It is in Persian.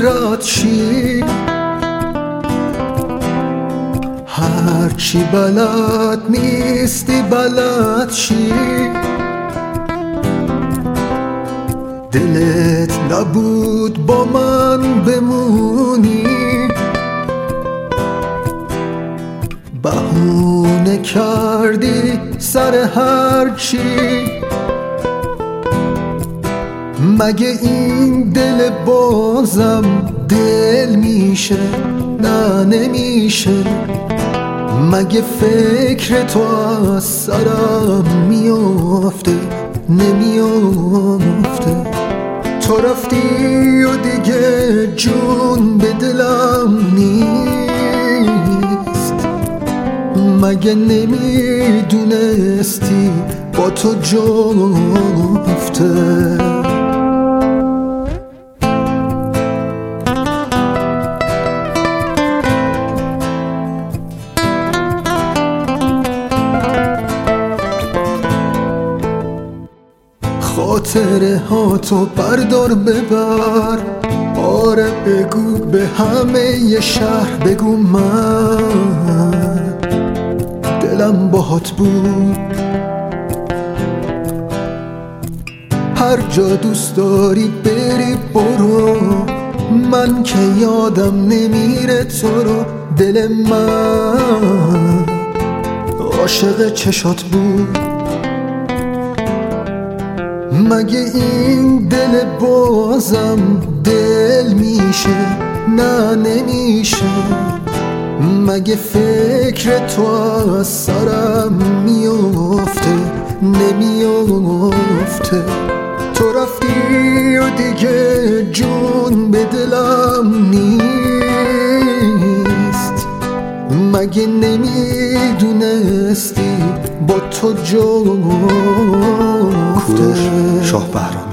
رد شی، هرچی بلد نیستی بلد شی. دلت نبود با من بمونی، بهونه کردی سر هرچی. مگه این دل بازم دل میشه؟ نه نمیشه. مگه فکر تو از سرم میافته؟ نمیافته. تو رفتی و دیگه جون به دلم نیست. مگه نمیدونستی با تو جفته؟ خاطره ها تو بردار ببر. آره بگو به همه ی شهر بگو من دلم باهات بود. هر جا دوست داری بری برو، من که یادم نمیره تو رو. دل من عاشق چشات بود. مگه این دل بازم دل میشه؟ نه نمیشه. مگه فکر تو از سرم میافته؟ نمیافته. تو رفتی و دیگه جون به دلم نیست. مگه نمیدونستی با تو جفته؟ شاه بهرام